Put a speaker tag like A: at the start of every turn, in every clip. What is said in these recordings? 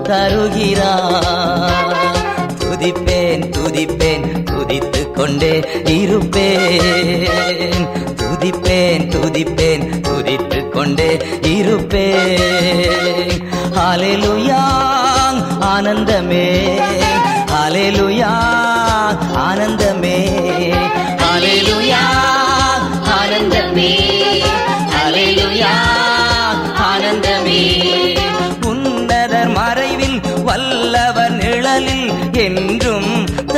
A: தருகிறார். துதிப்பேன் துதிப்பேன் துதித்துக் கொண்டே இருப்பேன். துதிப்பேன் துதிப்பேன் துதித்துக் கொண்டே இருப்பேன். ஹல்லேலூயா ஆனந்தமே, ஹல்லேலூயா ஆனந்தமே, ஹல்லேலூயா ஆனந்தமே, ஹல்லேலூயா ஆனந்தமே. உன்னதர் மறைவில் வல்லவர் நிழலில் என்றும்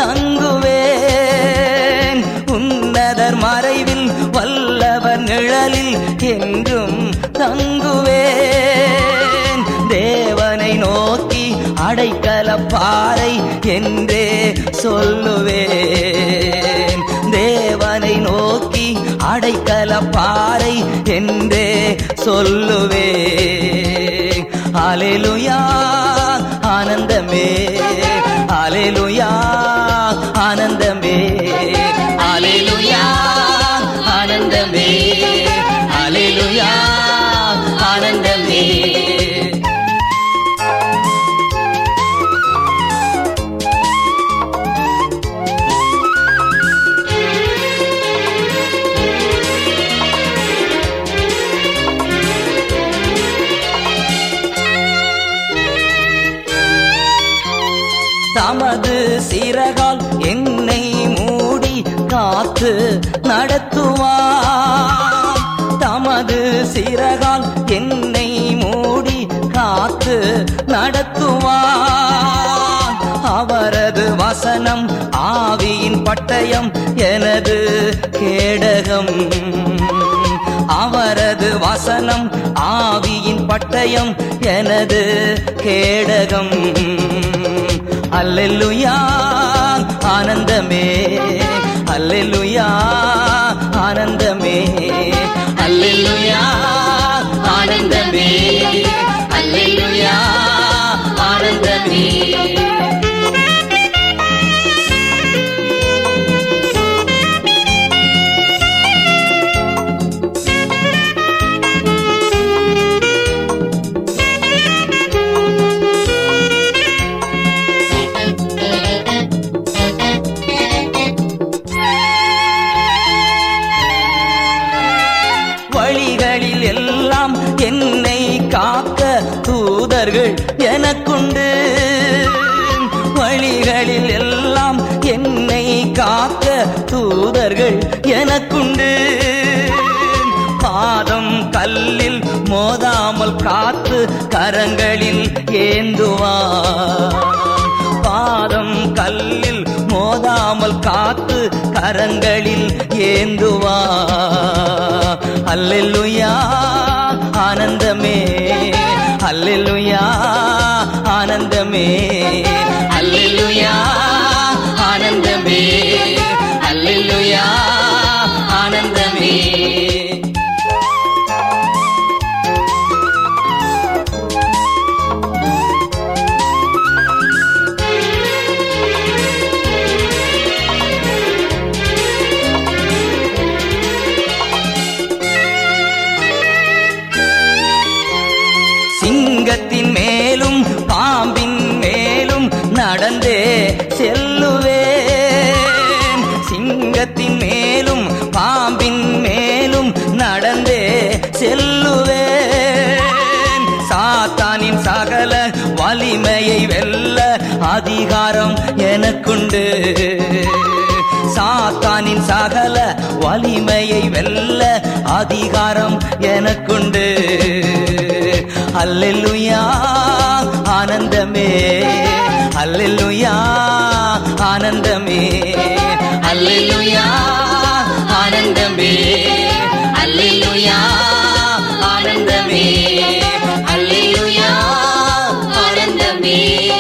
A: தங்குவேன். உன்னதர் மறைவில் வல்லவர் நிழலில் என்றும் தங்குவேன். தேவனை நோக்கி அடைக்கலப்பாறை என்றே சொல்லுவேன். தேவனை நோக்கி அடைக்கலப்பாறை என்றே சொல்லுவேன். ஹல்லேலூயா ஆனந்தமே, ஹல்லேலூயா ஆனந்தமே, ஹல்லேலூயா ஆனந்தமே, ஹல்லேலூயா ஆனந்தமே. தமது சிறகால் என்னை மூடி காத்து நடத்துவார். தமது சிறகால் என்னை மூடி காத்து நடத்துவார். அவரது வசனம் ஆவியின் பட்டயம் எனது கேடகம். அவரது வசனம் ஆவியின் பட்டயம் எனது கேடகம். அல்லேலூயா ஆனந்தமே, அல்லேலூயா ஆனந்தமே, அல்லேலூயா ஆனந்தமே, அல்லேலூயா ஆனந்தமே. வழிகளில் எல்லாம் என்னை காக்க தூதர்கள் எனக்குண்டு. வழிகளில் எல்லாம் என்னை காக்க தூதர்கள் எனக்குண்டு. பாதம் கல்லில் மோதாமல் காத்து கரங்களில் ஏந்துவார். பாதம் கல்லில் மோதாமல் காத்து கரங்களில் ஏந்துவார். அல்லேலூயா ஆனந்தமே, அல்லேலூயா ஆனந்தமே, அல்லேலூயா ஆனந்தமே, அல்லேலூயா ஆனந்தமே. சிங்கத்தின் மேலும் பாம்பின் மேலும் நடந்தே செல்லுவேன். சிங்கத்தின் மேலும் பாம்பின் மேலும் நடந்தே செல்லுவேன். சாத்தானின் சகல வலிமையை வெல்ல அதிகாரம் எனக்குண்டு. சாத்தானின் சகல வலிமையை வெல்ல அதிகாரம் எனக்குண்டு. அல்லேலூயா ஆனந்தமே, அல்லேலூயா ஆனந்தமே, அல்லேலூயா ஆனந்தமே, அல்லேலூயா ஆனந்தமே, அல்லேலூயா ஆனந்தமே.